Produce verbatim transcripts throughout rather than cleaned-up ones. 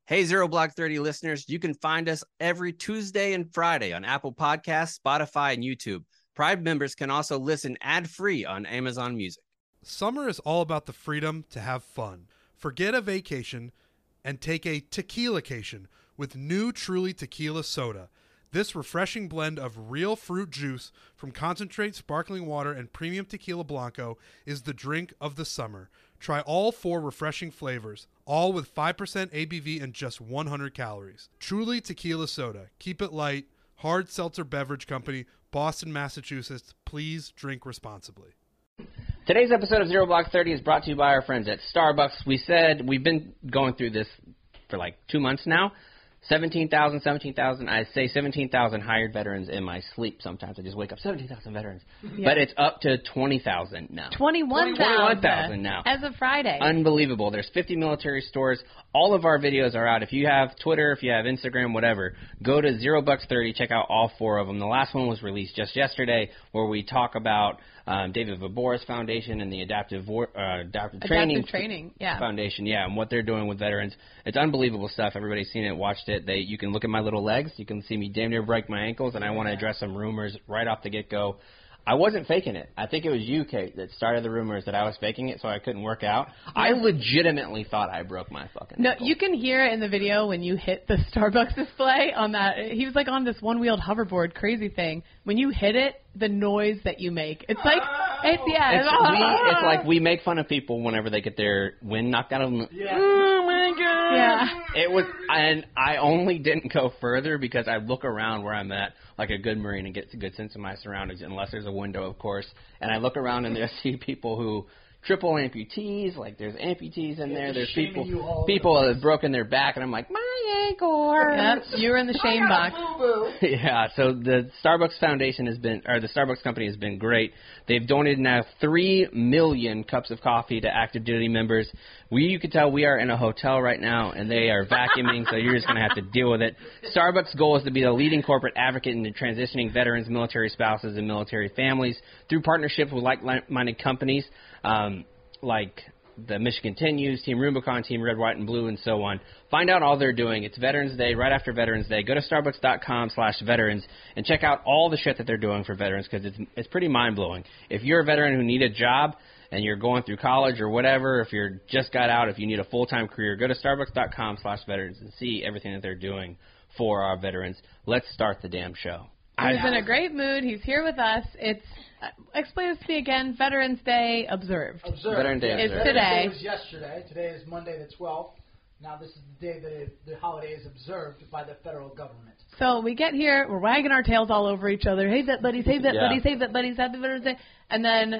Hey, Zero Block thirty listeners, you can find us every Tuesday and Friday on Apple Podcasts, Spotify, and YouTube. Pride members can also listen ad-free on Amazon Music. Summer is all about the freedom to have fun. Forget a vacation and take a tequila-cation with new Truly Tequila Soda. This refreshing blend of real fruit juice from concentrate sparkling water and premium tequila blanco is the drink of the summer. Try all four refreshing flavors, all with five percent A B V and just one hundred calories. Truly Tequila Soda. Keep it light. Hard Seltzer Beverage Company, Boston, Massachusetts. Please drink responsibly. Today's episode of Zero Block thirty is brought to you by our friends at Starbucks. We said we've been going through this for like two months now. seventeen thousand, seventeen thousand. I say seventeen thousand hired veterans in my sleep sometimes. I just wake up, seventeen thousand veterans. Yeah. But it's up to twenty thousand now. twenty-one thousand now. As of Friday. Unbelievable. There's fifty military stores. All of our videos are out. If you have Twitter, if you have Instagram, whatever, go to Zero Bucks thirty. Check out all four of them. The last one was released just yesterday where we talk about um, David Vobores Foundation and the Adaptive, War, uh, Adaptive, Adaptive Training, Training yeah. Foundation. Yeah, and what they're doing with veterans. It's unbelievable stuff. Everybody's seen it, watched it. They, you can look at my little legs. You can see me damn near break my ankles, and I want to address some rumors right off the get-go. I wasn't faking it. I think it was you, Kate, that started the rumors that I was faking it so I couldn't work out. I legitimately thought I broke my fucking No, ankle. you can hear it in the video when you hit the Starbucks display on that. He was like on this one-wheeled hoverboard crazy thing. When you hit it, the noise that you make. It's like, it's, yeah. It's, we, it's like we make fun of people whenever they get their wind knocked out of them. Yeah. Oh, my God. Yeah. It was, and I only didn't go further because I look around where I'm at like a good Marine and get a good sense of my surroundings, unless there's a window, of course. And I look around and I see people who triple amputees, like there's amputees in yeah, there. There's people people that have broken their back, and I'm like, my ankle hurts. Yep, you're in the shame box. Yeah, so the Starbucks Foundation has been, or the Starbucks company has been great. They've donated now three million cups of coffee to active duty members. We, you can tell we are in a hotel right now, and they are vacuuming, so you're just going to have to deal with it. Starbucks' goal is to be the leading corporate advocate in transitioning veterans, military spouses, and military families through partnerships with like-minded companies um, like the Michigan Continues, Team Rubicon, Team Red, White, and Blue, and so on. Find out all they're doing. It's Veterans Day, right after Veterans Day. Go to starbucks.com slash veterans and check out all the shit that they're doing for veterans because it's, it's pretty mind-blowing. If you're a veteran who need a job and you're going through college or whatever, if you're just got out, if you need a full-time career, go to starbucks.com slash veterans and see everything that they're doing for our veterans. Let's start the damn show. He's in a great mood. He's here with us. It's uh, explain this to me again. Veterans Day observed. Observed. Veterans Day is observed. today. It was yesterday. Today is Monday the twelfth. Now this is the day that it, the holiday is observed by the federal government. So we get here, we're wagging our tails all over each other. Hey, vet buddies. Hey, vet yeah. buddies. Hey, vet buddies. Happy Veterans Day. And then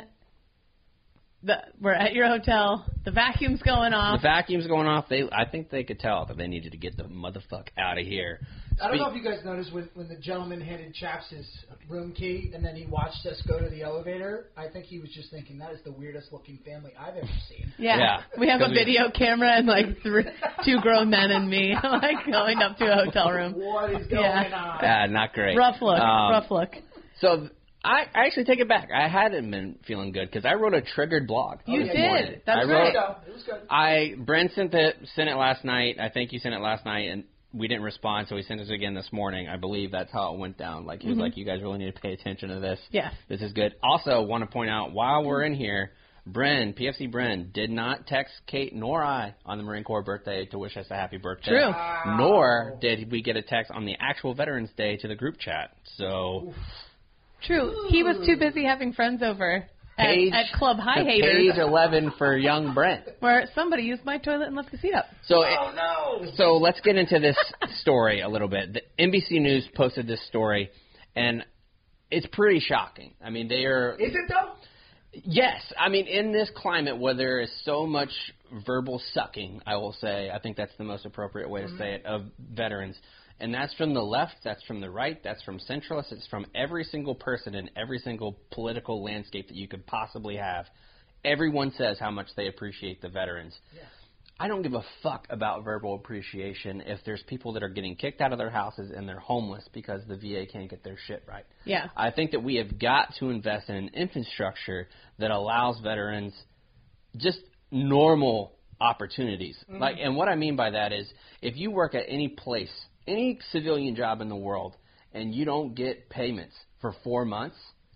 the, we're at your hotel. The vacuum's going off. The vacuum's going off. They, I think they could tell that they needed to get the motherfucker out of here. I don't know if you guys noticed when, when the gentleman handed Chaps his room key and then he watched us go to the elevator. I think he was just thinking, that is the weirdest looking family I've ever seen. Yeah. yeah. We have a video we... camera and like three, two grown men and me like going up to a hotel room. What is going yeah. on? Yeah, not great. Rough look. Um, rough look. So I, I actually take it back. I hadn't been feeling good because I wrote a triggered blog. You yeah, did. Morning. That's I right. wrote, It was good. I Brent sent it sent it last night. I think you sent it last night, and we didn't respond, so he sent it again this morning. I believe that's how it went down. Like he was mm-hmm. like, "You guys really need to pay attention to this. Yes. This is good." Also, want to point out while we're in here, Bren, P F C Bren, did not text Kate nor I on the Marine Corps birthday to wish us a happy birthday. True. Wow. Nor did we get a text on the actual Veterans Day to the group chat. So. Oof. True. He was too busy having friends over at, Page, at Club High Haters. Page eleven for young Brent. Where somebody used my toilet and left the seat up. So, Oh, no. so let's get into this story a little bit. The N B C News posted this story, and it's pretty shocking. I mean, they are. Is it though? Yes, I mean, in this climate where there is so much verbal sucking, I will say, I think that's the most appropriate way to say it, of veterans. And that's from the left, that's from the right, that's from centralists, it's from every single person in every single political landscape that you could possibly have. Everyone says how much they appreciate the veterans. Yeah. I don't give a fuck about verbal appreciation if there's people that are getting kicked out of their houses and they're homeless because the V A can't get their shit right. Yeah. I think that we have got to invest in an infrastructure that allows veterans just normal opportunities. Mm-hmm. Like, and what I mean by that is if you work at any place, any civilian job in the world, and you don't get payments for four months,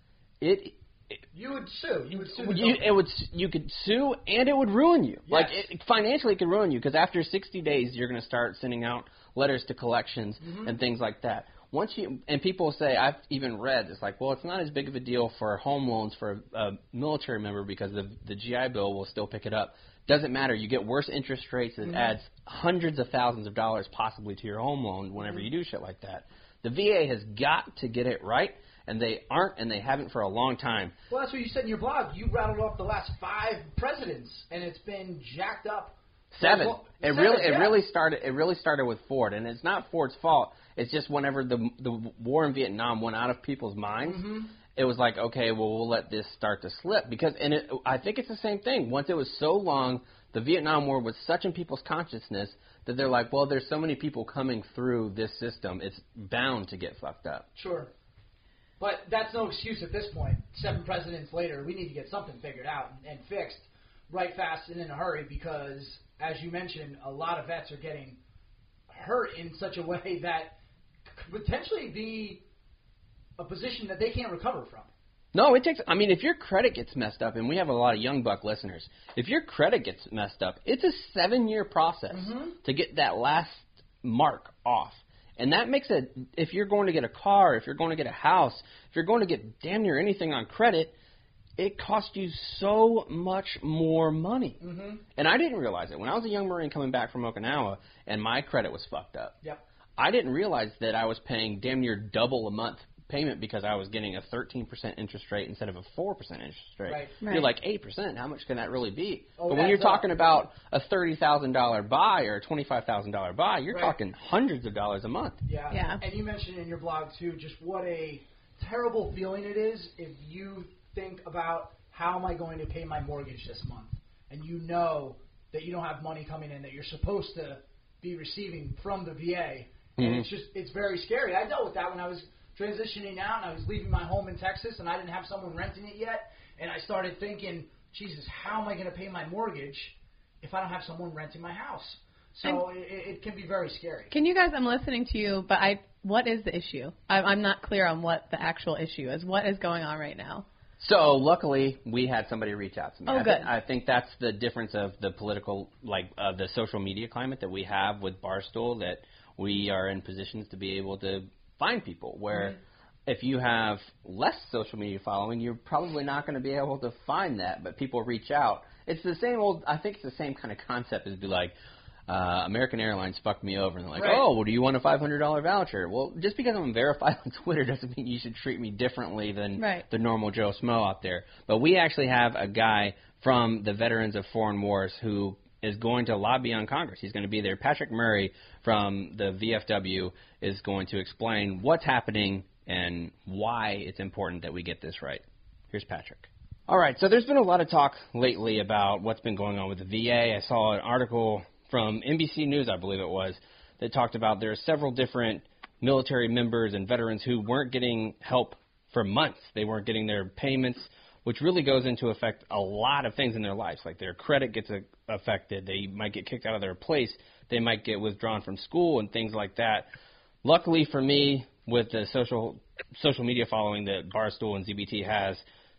it, it you would sue. You would sue. The you, it would you could sue, and it would ruin you. Yes. Like it, financially, it could ruin you because after sixty days, you're going to start sending out letters to collections mm-hmm. and things like that. Once you and people say, I've even read, it's like, well, it's not as big of a deal for home loans for a, a military member because the the G I Bill will still pick it up. Doesn't matter. You get worse interest rates. It mm-hmm. adds hundreds of thousands of dollars possibly to your home loan whenever mm-hmm. you do shit like that. The V A has got to get it right, and they aren't, and they haven't for a long time. Well, that's what you said in your blog. You rattled off the last five presidents, and it's been jacked up. Seven. Well, it seven, really, yeah. it really started. It really started with Ford, and it's not Ford's fault. It's just whenever the the war in Vietnam went out of people's minds. Mm-hmm. It was like, okay, well, we'll let this start to slip. Because, and it, I think it's the same thing. Once it was so long, the Vietnam War was such in people's consciousness that they're like, well, there's so many people coming through this system, it's bound to get fucked up. Sure. But that's no excuse at this point. Seven presidents later, we need to get something figured out and, and fixed right fast and in a hurry because, as you mentioned, a lot of vets are getting hurt in such a way that could potentially be a position that they can't recover from. No, it takes, I mean, if your credit gets messed up, and we have a lot of young buck listeners, if your credit gets messed up, it's a seven-year process mm-hmm. to get that last mark off. And that makes it, if you're going to get a car, if you're going to get a house, if you're going to get damn near anything on credit, it costs you so much more money. Mm-hmm. And I didn't realize it. When I was a young Marine coming back from Okinawa and my credit was fucked up, yep. I didn't realize that I was paying damn near double a month payment because I was getting a thirteen percent interest rate instead of a four percent interest rate. Right. You're Right. like, eight percent, how much can that really be? Oh, but when you're that's talking up. about a thirty thousand dollars buy or a twenty-five thousand dollars buy, you're Right. talking hundreds of dollars a month. Yeah. Yeah. And you mentioned in your blog, too, just what a terrible feeling it is if you think about how am I going to pay my mortgage this month, and you know that you don't have money coming in that you're supposed to be receiving from the V A. And Mm-hmm. it's just, it's very scary. I dealt with that when I was transitioning out and I was leaving my home in Texas and I didn't have someone renting it yet. And I started thinking, Jesus, how am I going to pay my mortgage if I don't have someone renting my house? So it, it can be very scary. Can you guys, I'm listening to you, but I, what is the issue? I, I'm not clear on what the actual issue is. What is going on right now? So luckily, we had somebody reach out to me. Oh, I good. Th- I think that's the difference of the political, like uh, the social media climate that we have with Barstool, that we are in positions to be able to find people where mm-hmm. if you have less social media following, you're probably not going to be able to find that, but people reach out. It's the same old, I think it's the same kind of concept as be like, uh, American Airlines fucked me over, and they're like, right. oh, well, do you want a five hundred dollars voucher? Well, just because I'm verified on Twitter doesn't mean you should treat me differently than right. the normal Joe Smo out there. But we actually have a guy from the Veterans of Foreign Wars who is going to lobby on Congress. He's going to be there. Patrick Murray from the V F W is going to explain what's happening and why it's important that we get this right. Here's Patrick. All right, so there's been a lot of talk lately about what's been going on with the V A. I saw an article from N B C News, I believe it was, that talked about there are several different military members and veterans who weren't getting help for months. They weren't getting their payments, which really goes into effect a lot of things in their lives. Like their credit gets a, affected. They might get kicked out of their place. They might get withdrawn from school and things like that. Luckily for me, with the social social media following that Barstool and Z B T has,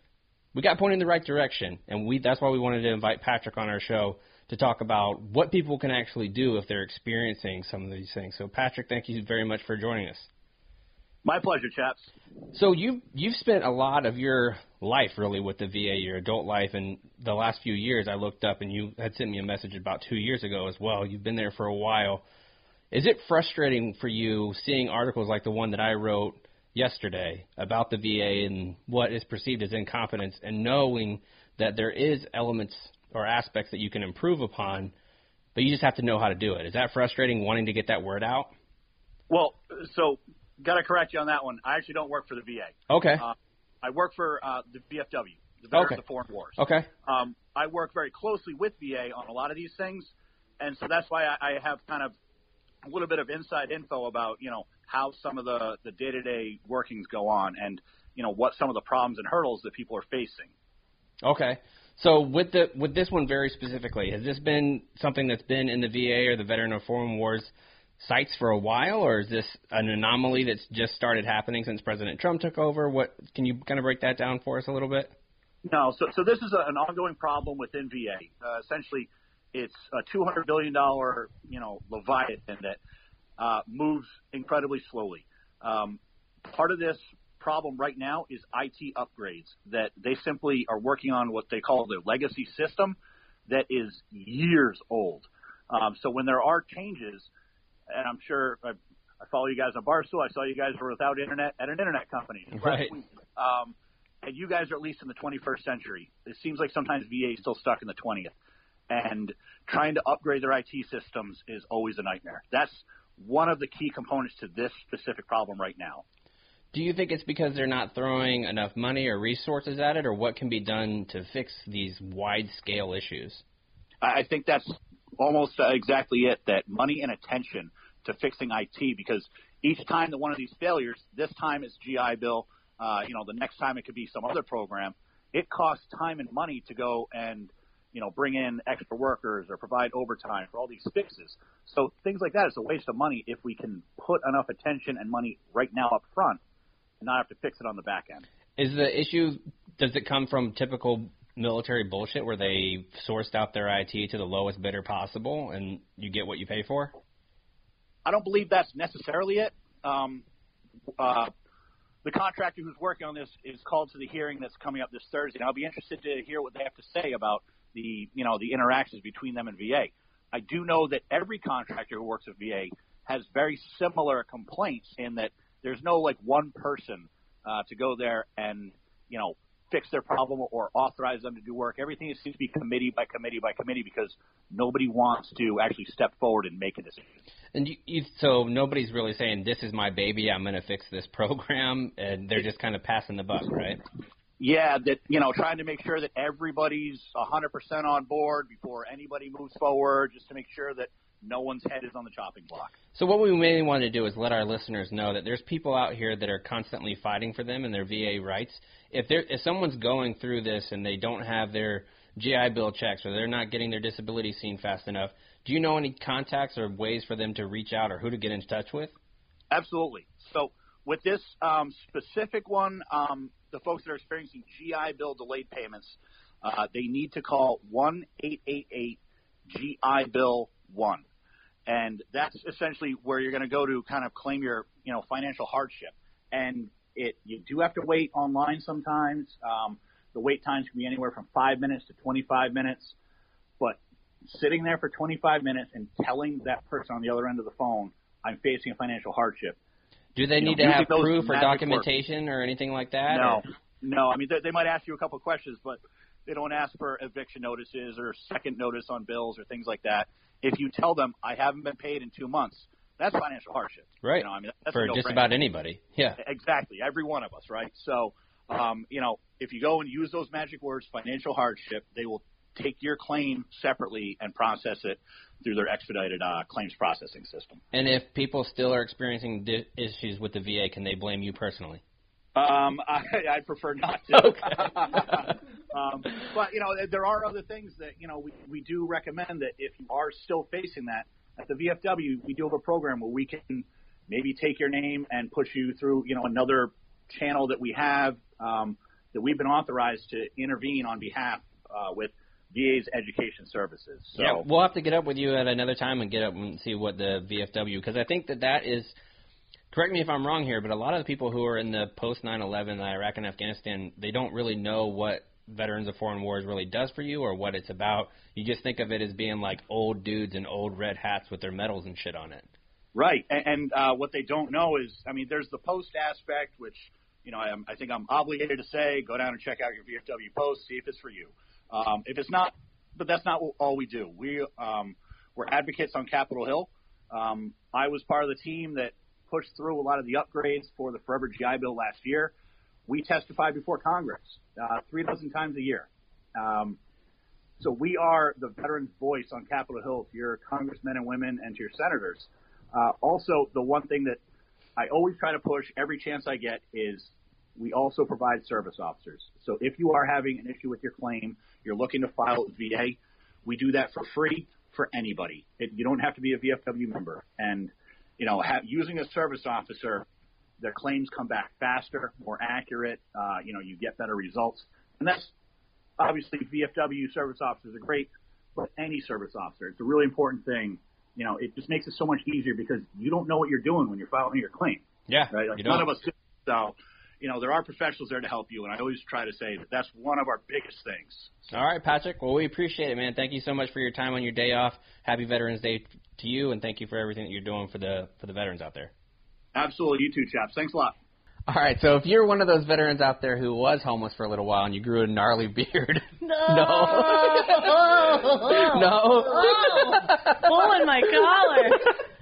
we got pointed in the right direction. And we that's why we wanted to invite Patrick on our show to talk about what people can actually do if they're experiencing some of these things. So, Patrick, thank you very much for joining us. My pleasure, chaps. So you, you've spent a lot of your life, really, with the V A, your adult life, and the last few years I looked up, and you had sent me a message about two years ago as well. You've been there for a while. Is it frustrating for you seeing articles like the one that I wrote yesterday about the V A and what is perceived as incompetence, and knowing that there is elements or aspects that you can improve upon, but you just have to know how to do it? Is that frustrating, wanting to get that word out? Well, so got to correct you on that one. I actually don't work for the V A. Okay. Uh, I work for uh, the V F W, the Veterans Okay. of Foreign Wars. Okay. Um, I work very closely with V A on a lot of these things, and so that's why I, I have kind of a little bit of inside info about, you know, how some of the, the day-to-day workings go on and, you know, what some of the problems and hurdles that people are facing. Okay. So with the with this one very specifically, has this been something that's been in the V A or the Veteran of Foreign Wars sites for a while, or is this an anomaly that's just started happening since President Trump took over? What can you kind of break that down for us a little bit? No, so so this is a, an ongoing problem within V A. Uh, essentially, it's a two hundred billion dollars, you know, leviathan that uh, moves incredibly slowly. Um, part of this problem right now is I T upgrades that they simply are working on what they call their legacy system that is years old. Um, so when there are changes, and I'm sure I, I follow you guys on Barstool, I saw you guys were without internet at an internet company right. last week. Um, and you guys are at least in the twenty-first century. It seems like sometimes V A is still stuck in the twentieth. And trying to upgrade their I T systems is always a nightmare. That's one of the key components to this specific problem right now. Do you think it's because they're not throwing enough money or resources at it, or what can be done to fix these wide-scale issues? I think that's almost uh, exactly it, that money and attention to fixing I T, because each time that one of these failures, this time it's G I Bill, uh, you know, the next time it could be some other program, it costs time and money to go and, you know, bring in extra workers or provide overtime for all these fixes. So things like that is a waste of money if we can put enough attention and money right now up front and not have to fix it on the back end. Is the issue, does it come from typical military bullshit where they sourced out their I T to the lowest bidder possible and you get what you pay for? I don't believe that's necessarily it. Um, uh, the contractor who's working on this is called to the hearing that's coming up this Thursday, and I'll be interested to hear what they have to say about the, you know, the interactions between them and V A. I do know that every contractor who works at V A has very similar complaints in that there's no, like, one person uh, to go there and, you know, fix their problem or authorize them to do work. Everything seems to be committee by committee by committee because nobody wants to actually step forward and make a decision. And you, you, so nobody's really saying, this is my baby, I'm going to fix this program, and they're just kind of passing the buck, right? Yeah, that, you know, trying to make sure that everybody's one hundred percent on board before anybody moves forward, just to make sure that no one's head is on the chopping block. So what we mainly want to do is let our listeners know that there's people out here that are constantly fighting for them and their V A rights. If they're, if someone's going through this and they don't have their G I Bill checks or they're not getting their disability seen fast enough, do you know any contacts or ways for them to reach out or who to get in touch with? Absolutely. So with this um, specific one, um, the folks that are experiencing G I Bill delayed payments, uh, they need to call one eight eight eight G I Bill one. And that's essentially where you're going to go to kind of claim your, you know, financial hardship. And it you do have to wait online sometimes. Um, the wait times can be anywhere from five minutes to twenty-five minutes. But sitting there for twenty-five minutes and telling that person on the other end of the phone, I'm facing a financial hardship. Do they need know, to have those proof or magic documentation work. or anything like that? No, or? no. I mean, they, they might ask you a couple of questions, but they don't ask for eviction notices or second notice on bills or things like that. If you tell them, I haven't been paid in two months, that's financial hardship. Right. You know, I mean, that's for a just no-brainer. about anybody. Yeah. Exactly. Every one of us, right? So, um, you know, if you go and use those magic words, financial hardship, they will take your claim separately and process it through their expedited uh, claims processing system. And if people still are experiencing di- issues with the V A, can they blame you personally? Um, I, I'd prefer not to. Okay. um, but, you know, there are other things that, you know, we, we do recommend that if you are still facing that, at the V F W, we do have a program where we can maybe take your name and push you through, you know, another channel that we have um, that we've been authorized to intervene on behalf uh, with V A's education services. So, yeah, we'll have to get up with you at another time and get up and see what the V F W, because I think that that is, correct me if I'm wrong here, but a lot of the people who are in the post nine eleven Iraq and Afghanistan, they don't really know what Veterans of Foreign Wars really does for you or what it's about. You just think of it as being like old dudes in old red hats with their medals and shit on it. Right, and, and uh, what they don't know is, I mean, there's the post aspect, which, you know, I, am, I think I'm obligated to say, go down and check out your V F W post, see if it's for you. Um, if it's not, but that's not all we do. We, um, we're advocates on Capitol Hill. Um, I was part of the team that pushed through a lot of the upgrades for the Forever G I Bill last year. We testified before Congress uh, three dozen times a year. Um, so we are the veterans' voice on Capitol Hill to your congressmen and women and to your senators. Uh, also, the one thing that I always try to push every chance I get is we also provide service officers. So if you are having an issue with your claim, you're looking to file with V A, we do that for free for anybody. It, you don't have to be a V F W member. And, you know, have, using a service officer, their claims come back faster, more accurate. Uh, you know, you get better results. And that's obviously V F W service officers are great, but any service officer, it's a really important thing. You know, it just makes it so much easier because you don't know what you're doing when you're filing your claim. Yeah, right? Like you none don't. of us do. So, you know, there are professionals there to help you, and I always try to say that that's one of our biggest things. So. All right, Patrick. Well, we appreciate it, man. Thank you so much for your time on your day off. Happy Veterans Day to you, and thank you for everything that you're doing for the for the veterans out there. Absolutely. You too, chaps. Thanks a lot. All right, so if you're one of those veterans out there who was homeless for a little while and you grew a gnarly beard, No. no, no, Oh, pulling my collar.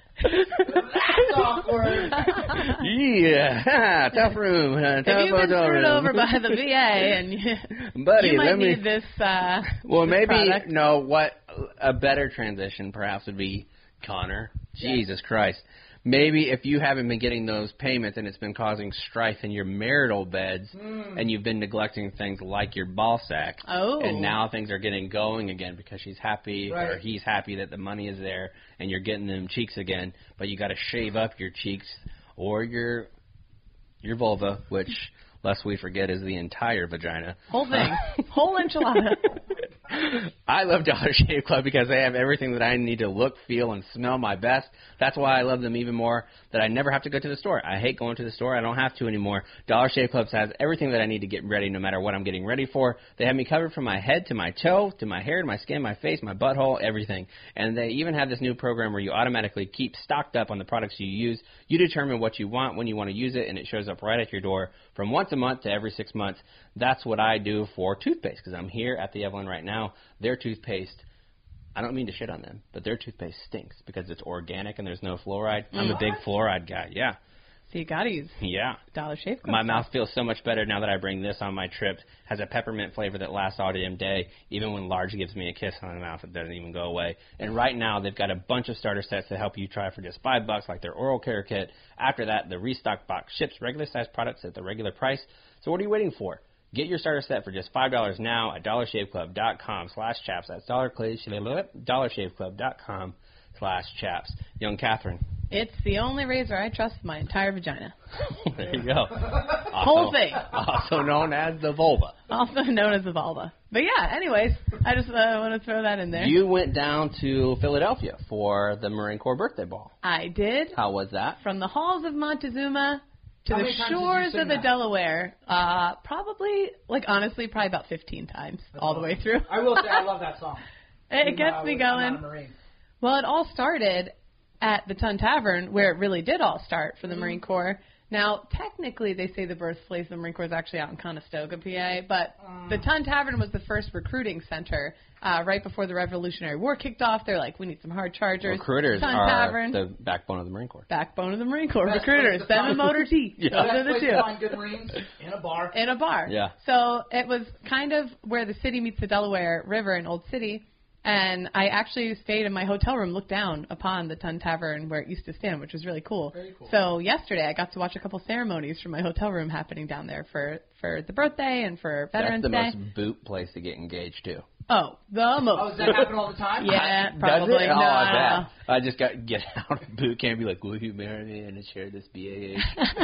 That's awkward. yeah, tough room, uh, tough If you've been hotel screwed room. over by the V A, and you, Buddy, you might let me. need this. Uh, Well, this maybe product. no. What a better transition, perhaps, would be Connor. Jesus Christ. Maybe if you haven't been getting those payments and it's been causing strife in your marital beds, Mm. and you've been neglecting things like your ball sack, Oh. and now things are getting going again because she's happy or Right. he's happy that the money is there and you're getting them cheeks again, but you got to shave up your cheeks or your your vulva, which, lest we forget, is the entire vagina. Whole thing, whole enchilada. I love Dollar Shave Club because they have everything that I need to look, feel, and smell my best. That's why I love them even more, that I never have to go to the store. I hate going to the store. I don't have to anymore. Dollar Shave Club has everything that I need to get ready no matter what I'm getting ready for. They have me covered from my head to my toe, to my hair, to my skin, my face, my butthole, everything. And they even have this new program where you automatically keep stocked up on the products you use. You determine what you want, when you want to use it, and it shows up right at your door from once a month to every six months. That's what I do for toothpaste because I'm here at the Evelyn right now. Their toothpaste, I don't mean to shit on them, but their toothpaste stinks because it's organic and there's no fluoride. I'm a big fluoride guy. Yeah. So you gotta use Yeah. Dollar Shave Club. My mouth feels so much better now that I bring this on my trips. Has a peppermint flavor that lasts all damn day. Even when Large gives me a kiss on the mouth, it doesn't even go away. And right now, they've got a bunch of starter sets to help you try for just five bucks, like their oral care kit. After that, the restock box ships regular size products at the regular price. So what are you waiting for? Get your starter set for just five dollars now at dollarshaveclub.com slash chaps. That's dollarshaveclub.com slash chaps. Young Catherine. It's the only razor I trust in my entire vagina. There you go. Whole Also- thing. Also known as the vulva. Also known as the vulva. But yeah, anyways, I just uh, want to throw that in there. You went down to Philadelphia for the Marine Corps birthday ball. I did. How was that? From the halls of Montezuma to How the many times did you shores sing of the that? Delaware, uh, probably, like honestly, probably about fifteen times all the way through. I will say I love that song. It Even gets though I me was- I'm going. not a Marine. Well, it all started at the Tun Tavern, where it really did all start for the Marine Corps. Now, technically, they say the birthplace of the Marine Corps is actually out in Conestoga, P A, but the Tun Tavern was the first recruiting center uh, right before the Revolutionary War kicked off. They're like, we need some hard chargers. Recruiters Tun are Tavern, the backbone of the Marine Corps. backbone of the Marine Corps. Best Recruiters, place to them and find- Motor T. Yeah. Those are Best the place two. to find good Marines in a bar. In a bar. Yeah. So it was kind of where the city meets the Delaware River in Old City. And I actually stayed in my hotel room, looked down upon the Tun Tavern where it used to stand, which was really cool. Very cool. So yesterday I got to watch a couple ceremonies from my hotel room happening down there for, for the birthday and for Veterans That's the Day. most boot place to get engaged to. Oh, the most. Oh, does that happen all the time? Yeah, Does probably. it? No. Oh, I bet. I just got get out of boot camp and be like, will you marry me and share this B A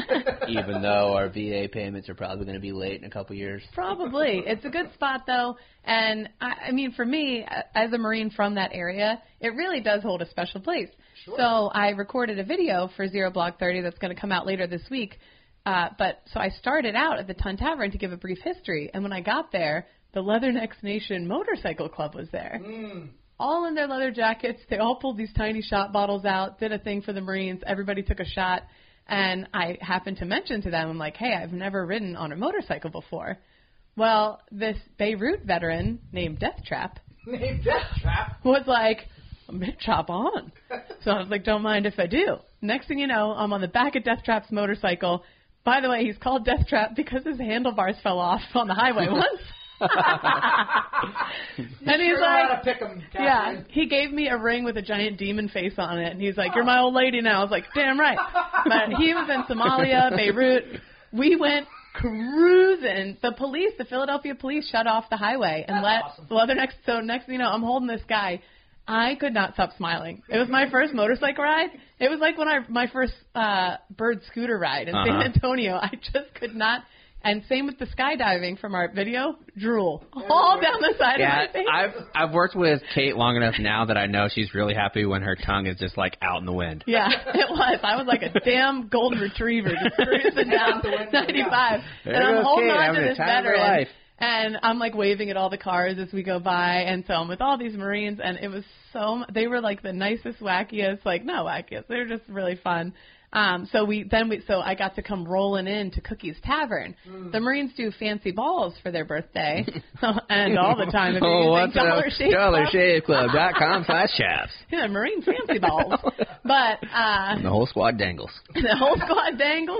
H? Even though our V A payments are probably going to be late in a couple years. Probably. It's a good spot, though. And, I, I mean, for me, a- as a Marine from that area, it really does hold a special place. Sure. So I recorded a video for Zero Block thirty that's going to come out later this week. Uh, but so I started out at the Tun Tavern to give a brief history. And when I got there, the Leathernecks Nation Motorcycle Club was there. Mm. All in their leather jackets. They all pulled these tiny shot bottles out, did a thing for the Marines. Everybody took a shot. And I happened to mention to them, I'm like, hey, I've never ridden on a motorcycle before. Well, this Beirut veteran named Death Trap Named Death Trap. was like, chop on. So I was like, don't mind if I do. Next thing you know, I'm on the back of Death Trap's motorcycle. By the way, he's called Death Trap because his handlebars fell off on the highway once. and he's Sure know how to like, pick 'em, yeah, Catherine. he gave me a ring with a giant demon face on it, and he's like, you're my old lady now. I was like, damn right. But he was in Somalia, Beirut. We went cruising. The police, the Philadelphia police, shut off the highway and That's let. awesome. Well, the next so next thing you know, I'm holding this guy. I could not stop smiling. It was my first motorcycle ride. It was like when I my first uh, bird scooter ride in Uh-huh. San Antonio. I just could not. And same with the skydiving from our video, drool all down the side Yeah, of my face. I've I've worked with Kate long enough now that I know she's really happy when her tongue is just like out in the wind. Yeah, it was. I was like a damn golden retriever just cruising down ninety-five. There And I'm goes holding Kate, on having to the this time of her veteran. life. And I'm like waving at all the cars as we go by. And so I'm with all these Marines. And it was so, they were like the nicest, wackiest, like not wackiest. They were just really fun. Um, so we then we so I got to come rolling in to Cookie's Tavern. Mm. The Marines do fancy balls for their birthday, and all the time. If you're Oh, using what's Dollar up? Shave Dollar Club. Shave Club dot com slash chaps. Yeah, Marine fancy balls. But uh, And the whole squad dangles. the whole squad dangles.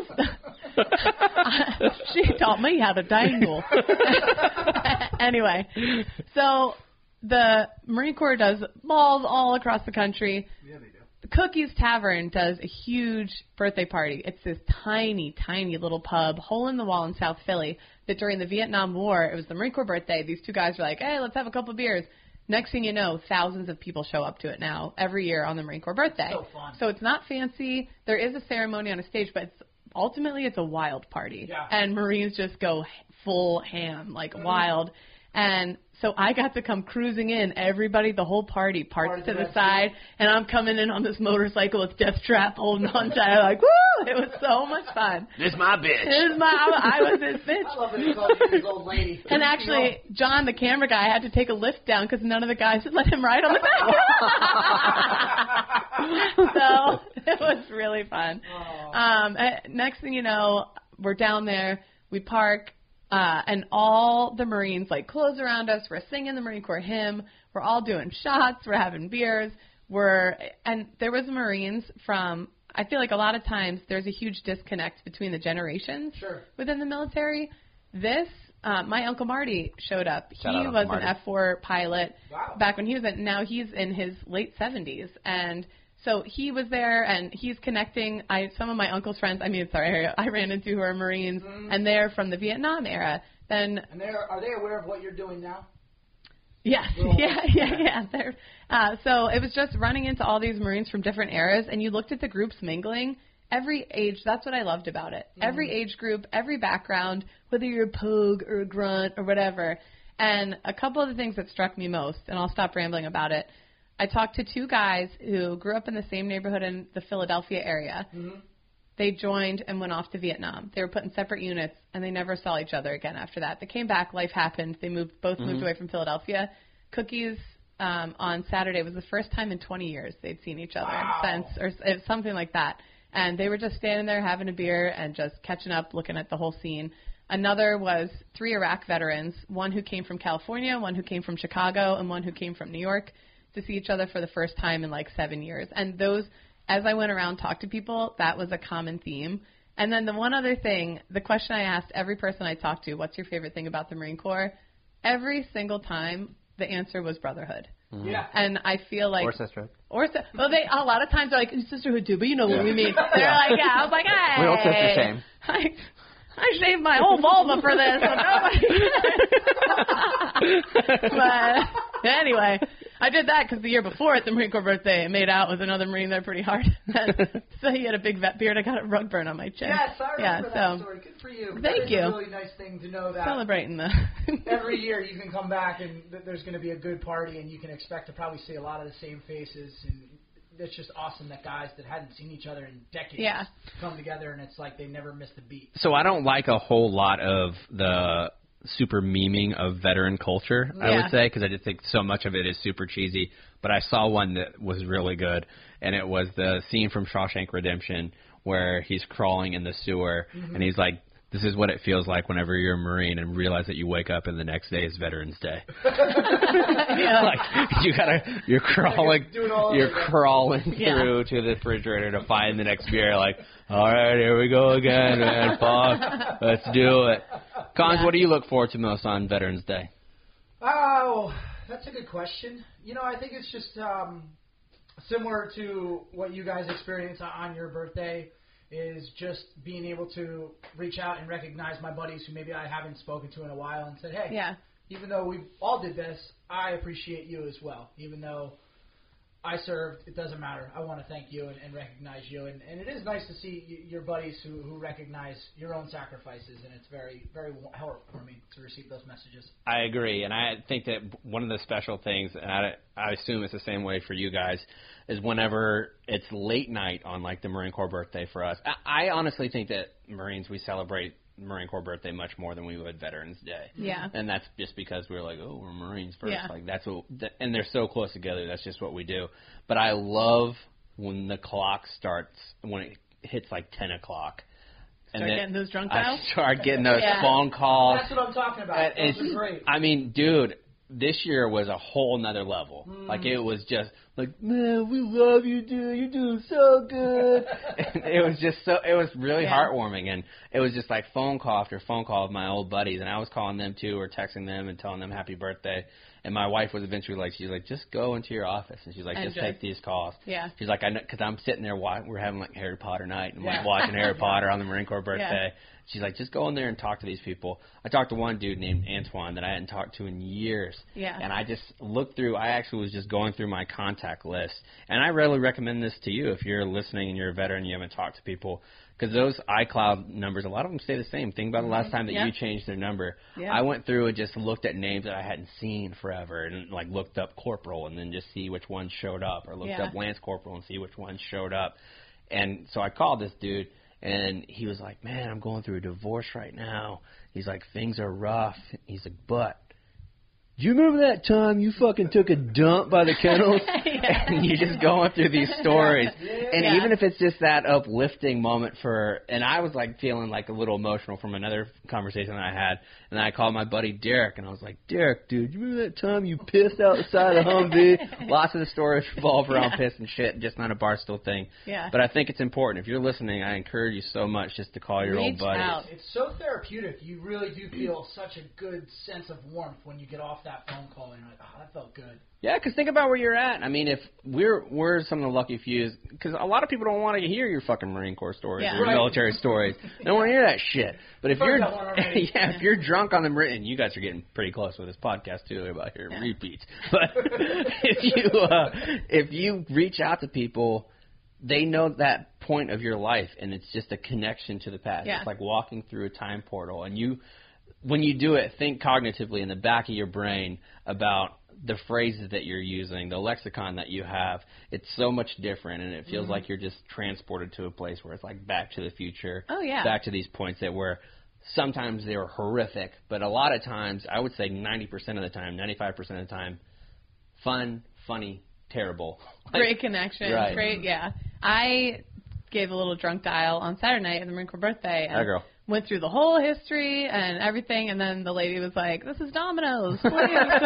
She taught me how to dangle. Anyway, so the Marine Corps does balls all across the country. Yeah, they do. The Cookie's Tavern does a huge birthday party. It's this tiny, tiny little pub, hole in the wall in South Philly, that during the Vietnam War, it was the Marine Corps birthday. These two guys were like, hey, let's have a couple beers. Next thing you know, thousands of people show up to it now every year on the Marine Corps birthday. So fun. So it's not fancy. There is a ceremony on a stage, but it's ultimately it's a wild party. Yeah. And Marines just go full ham, like wild. And so I got to come cruising in. Everybody, the whole party, parts Party to the dress, side, and I'm coming in on this motorcycle with death trap holding on tight. Like, woo! It was so much fun. This my bitch. It was my, I was this bitch. I love it. He called you his old lady. And actually, John, the camera guy, had to take a lift down because none of the guys would let him ride on the back. So it was really fun. Um, eh, next thing you know, we're down there. We park. Uh, and all the Marines, like, close around us. We're singing the Marine Corps hymn. We're all doing shots. We're having beers. We're, and there was Marines from, I feel like a lot of times there's a huge disconnect between the generations Sure. within the military. This, uh, my Uncle Marty showed up. Shout he out Uncle was Marty. an F four pilot Wow. back when he was in, now he's in his late seventies. And so he was there, and he's connecting. I some of my uncle's friends. I mean, sorry, I ran into who are Marines, Mm. and they're from the Vietnam era. Then And they're, are they aware of what you're doing now? yes, Little- yeah, yeah, yeah. They're, uh, so it was just running into all these Marines from different eras, and you looked at the groups mingling. Every age, that's what I loved about it. Mm-hmm. Every age group, every background, whether you're a pogue or a grunt or whatever. And a couple of the things that struck me most, and I'll stop rambling about it. I talked to two guys who grew up in the same neighborhood in the Philadelphia area. Mm-hmm. They joined and went off to Vietnam. They were put in separate units, and they never saw each other again after that. They came back. Life happened. They moved. Both moved away from Philadelphia. Cookies um, on Saturday was the first time in twenty years they'd seen each other Wow. since, or s- something like that. And they were just standing there having a beer and just catching up, looking at the whole scene. Another was three Iraq veterans, one who came from California, one who came from Chicago, and one who came from New York, to see each other for the first time in like seven years. And those, as I went around talked to people, that was a common theme. And then the one other thing, the question I asked every person I talked to, what's your favorite thing about the Marine Corps? Every single time, the answer was brotherhood. Yeah. And I feel like, Or sisterhood. or si- well, they a lot of times they're like sisterhood too, but you know what we mean. They're like, yeah. I was like, hey, We all sister shame. I, I shaved my whole vulva for this. So nobody. But anyway, I did that because the year before at the Marine Corps birthday, I made out with another Marine there pretty hard. So he had a big vet beard. I got a rug burn on my chin. Yes, I remember yeah, that so story. Good for you. Thank that is you. a really nice thing to know that celebrating the every year you can come back and th- there's going to be a good party and you can expect to probably see a lot of the same faces. And it's just awesome that guys that hadn't seen each other in decades Yeah. come together and it's like they never missed a beat. So I don't like a whole lot of the super memeing of veteran culture, I Yeah. would say, because I just think so much of it is super cheesy. But I saw one that was really good, and it was the scene from Shawshank Redemption where he's crawling in the sewer, Mm-hmm. and he's like, this is what it feels like whenever you're a Marine and realize that you wake up and the next day is Veterans Day. yeah. Like, you gotta, you're crawling, doing all you're of it. crawling Yeah. through to the refrigerator to find the next beer. Like, all right, here we go again, man. Fuck, let's do it. Cons, Yeah. what do you look forward to most on Veterans Day? Oh, that's a good question. You know, I think it's just um, similar to what you guys experience on- on your birthday. is just being able to reach out and recognize my buddies who maybe I haven't spoken to in a while and said, hey, yeah. even though we all did this, I appreciate you as well. Even though I served, it doesn't matter. I want to thank you and, and recognize you. And, and it is nice to see y- your buddies who, who recognize your own sacrifices, and it's very, very heartwarming to receive those messages. I agree, and I think that one of the special things, and I, I assume it's the same way for you guys, is whenever it's late night on, like, the Marine Corps birthday for us. I, I honestly think that Marines, we celebrate Marine Corps birthday much more than we would Veterans Day. Yeah. And that's just because we're like, oh, we're Marines first. Yeah. Like, that's what, and they're so close together. That's just what we do. But I love when the clock starts, when it hits like ten o'clock. Start and then getting those drunk I dials? start getting those Yeah. phone calls. That's what I'm talking about. And Those it's- are great. I mean, dude, this year was a whole nother level. Mm. Like, it was just like, man, we love you, dude. You're doing so good. And it was just so, it was really Yeah. heartwarming. And it was just like phone call after phone call with my old buddies. And I was calling them too, or texting them and telling them happy birthday. And my wife was eventually like, she's like, just go into your office. And she's like, And just just- take these calls. Yeah. She's like, I know, because I'm sitting there, wa- we're having like Harry Potter night, and Yeah. like watching Harry Potter on the Marine Corps birthday. Yeah. She's like, just go in there and talk to these people. I talked to one dude named Antoine that I hadn't talked to in years. Yeah. And I just looked through, I actually was just going through my contact list. And I really recommend this to you if you're listening and you're a veteran and you haven't talked to people. Because those iCloud numbers, a lot of them stay the same. Think about the last time that Yeah. you changed their number. Yeah. I went through and just looked at names that I hadn't seen forever and like looked up Corporal and then just see which ones showed up, or looked Yeah. up Lance Corporal and see which ones showed up. And so I called this dude, and he was like, man, I'm going through a divorce right now. He's like, things are rough. He's like, but do you remember that time you fucking took a dump by the kennels? Yeah. And you're just going through these stories. And Yeah. even if it's just that uplifting moment for, and I was like feeling like a little emotional from another conversation that I had. And I called my buddy Derek, and I was like, Derek, dude, you remember that time you pissed outside of Humvee? Lots of the stories revolve around Yeah. piss and shit, just not a Barstool thing. Yeah. But I think it's important. If you're listening, I encourage you so much just to call your old Reach buddies. out. It's so therapeutic. You really do feel such a good sense of warmth when you get off that phone call and you're like, oh, that felt good. Yeah, because think about where you're at. I mean, if we're we're some of the lucky few, because a lot of people don't want to hear your fucking Marine Corps stories Yeah. or Right. military stories. They don't want to hear that shit. But if Heard you're that one already. yeah, if you're drunk on the Marine, and you guys are getting pretty close with this podcast too about hearing Yeah. repeats. But if you uh, if you reach out to people, they know that point of your life, and it's just a connection to the past. Yeah. It's like walking through a time portal, and you. When you do it, think cognitively in the back of your brain about the phrases that you're using, the lexicon that you have. It's so much different, and it feels Mm-hmm. like you're just transported to a place where it's like Back to the Future. Oh, yeah. Back to these points that were sometimes they were horrific, but a lot of times, I would say ninety percent of the time, ninety-five percent of the time, fun, funny, terrible. Great connection. Right. Great, yeah. I gave a little drunk dial on Saturday night at the Marine Corps birthday. And That girl. went through the whole history and everything, and then the lady was like, this is Domino's. Please,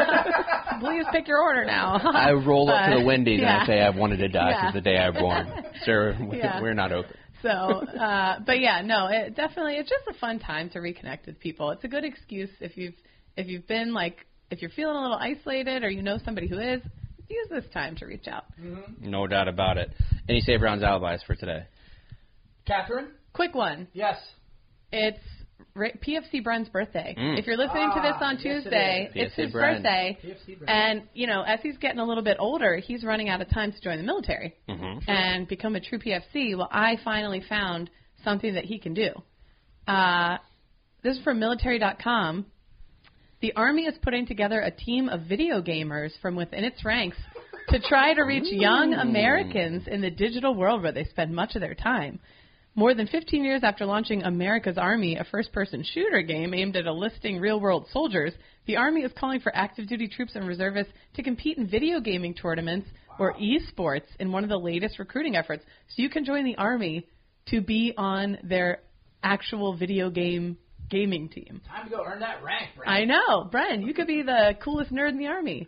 please pick your order now. I roll up to But, the Wendy's yeah. and I say I've wanted to die Yeah. since the day I was born. Sir, Yeah. we're not open. So, uh, but yeah, no, it definitely, it's just a fun time to reconnect with people. It's a good excuse if you've, if you've been like, if you're feeling a little isolated or you know somebody who is, use this time to reach out. No doubt about it. Any Save Rounds alibis for today? Catherine? Quick one. Yes. It's Ra- P F C Bren's birthday. Mm. If you're listening to this Ah, on yes, it Tuesday, is. P F it's C his Bren. birthday. P F C Bren. And, you know, as he's getting a little bit older, he's running out of time to join the military Mm-hmm. and become a true P F C. Well, I finally found something that he can do. Uh, this is from military dot com. The Army is putting together a team of video gamers from within its ranks to try to reach young Americans in the digital world where they spend much of their time. More than fifteen years after launching America's Army, a first-person shooter game aimed at enlisting real-world soldiers, the Army is calling for active-duty troops and reservists to compete in video gaming tournaments or esports in one of the latest recruiting efforts. So you can join the Army to be on their actual video game gaming team. Time to go earn that rank, Brent. I know. Bren, you could be the coolest nerd in the Army.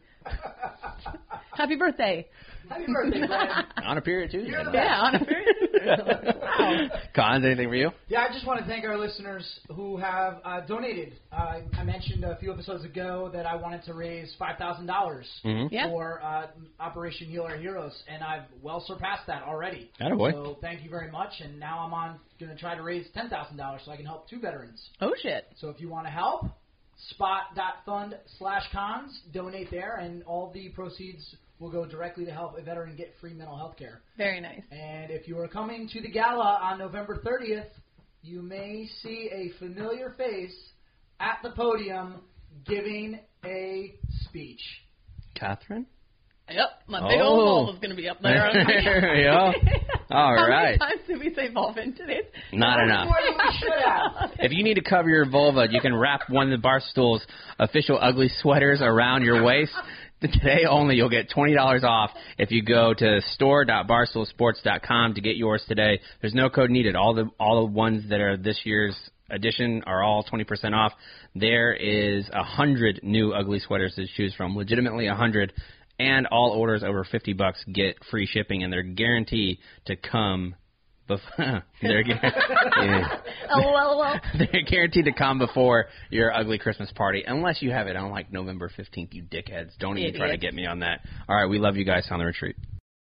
Happy birthday. Happy birthday, Brent. On a period, too. You're the Yeah, on a wow. Cons, anything for you? Yeah, I just want to thank our listeners who have uh, donated. Uh, I mentioned a few episodes ago that I wanted to raise five thousand dollars Mm-hmm. Yeah. for uh, Operation Heal Our Heroes, and I've well surpassed that already. Attaboy. So thank you very much, and now I'm on going to try to raise ten thousand dollars so I can help two veterans. Oh, shit. So if you want to help, spot.fund slash cons, donate there, and all the proceeds will go directly to help a veteran get free mental health care. Very nice. And if you are coming to the gala on November thirtieth, you may see a familiar face at the podium giving a speech. Catherine? Yep, my big Oh. old Volvo's going to be up there. On There you go. All How right. many times did we say Volvin today? Not enough. More than we should have. If you need to cover your vulva, you can wrap one of the Barstool's official ugly sweaters around your waist. Today only, you'll get twenty dollars off if you go to store dot barstool sports dot com to get yours today. There's no code needed. All the all the ones that are this year's edition are all twenty percent off. There is a hundred new ugly sweaters to choose from, legitimately a hundred, and all orders over fifty bucks get free shipping, and they're guaranteed to come. Before, they're, gu- yeah. LOL. They're guaranteed to come before your ugly Christmas party, unless you have it on like November fifteenth, you dickheads. Don't even try to Idiots. get me on that. All right, we love you guys on the retreat.